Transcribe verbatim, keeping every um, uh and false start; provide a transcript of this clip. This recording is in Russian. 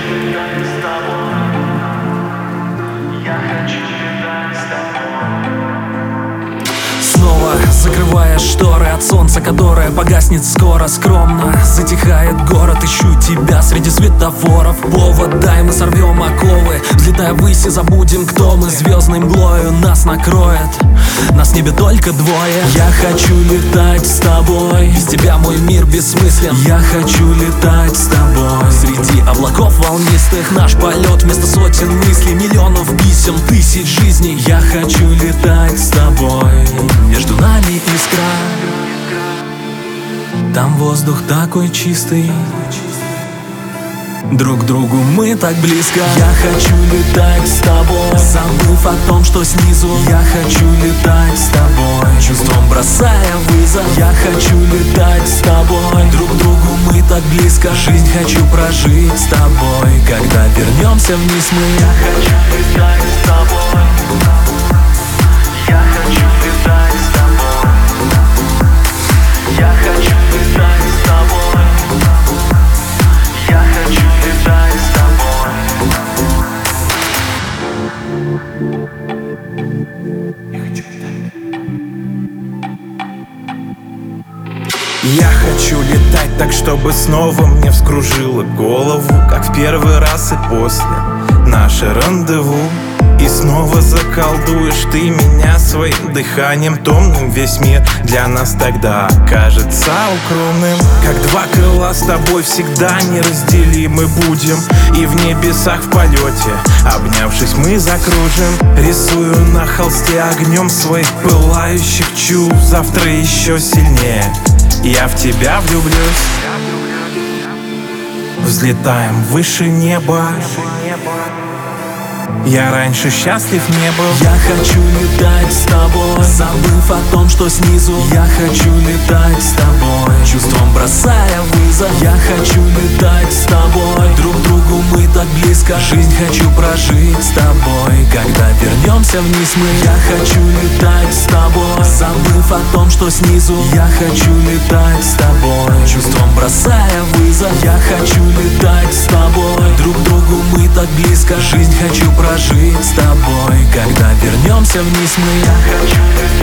летать с тобой. Я хочу летать с тобой. Снова закрывая шторы от солнца, которое погаснет скоро. Скромно затихает город, ищу тебя среди светофоров. Повод дай, мы сорвем оковы, взлетая ввысь и забудем, кто мы. Звездной мглою нас накроет, нас в небе только двое. Я хочу летать с тобой, без тебя мой мир бессмыслен. Я хочу летать с тобой среди облаков волнистых. Наш полет вместо сотен мыслей, миллионов писем, тысяч жизней. Я хочу летать с тобой, между нами искра, там воздух такой чистый, друг к другу мы так близко. Я хочу летать с тобой, забыв о том, что снизу. Я хочу летать с тобой, чувством бросая вызов. Я хочу летать с тобой, друг к другу мы так близко. Жизнь хочу прожить с тобой, когда вернемся вниз мы. Я хочу летать с тобой. Я хочу летать с тобой. Я хочу летать с тобой. Я хочу летать с тобой. Я хочу летать. Я хочу летать так, чтобы снова мне вскружило голову, как в первый раз и после наше рандеву. И снова заколдуешь ты меня своим дыханием томным. Весь мир для нас тогда кажется укромным. Как два крыла с тобой всегда неразделимы будем. И в небесах в полете, обнявшись, мы закружим. Рисую на холсте огнем своих пылающих чувств. Завтра еще сильнее я в тебя влюблюсь. Взлетаем выше неба. Я раньше счастлив не был. Я хочу летать с тобой, забыв о том, что снизу. Я хочу летать с тобой, чувством бросая вызов. Я хочу летать с тобой, друг к другу мы так близко. Жизнь хочу прожить с тобой, когда вернемся вниз мы. Я хочу летать с тобой, забыв о том, что снизу. Я хочу летать с тобой, чувством бросая вызов. Я хочу летать с тобой, друг к другу мы так близко. Жизнь хочу прожить с тобой, когда вернемся вниз мы. Я хочу летать.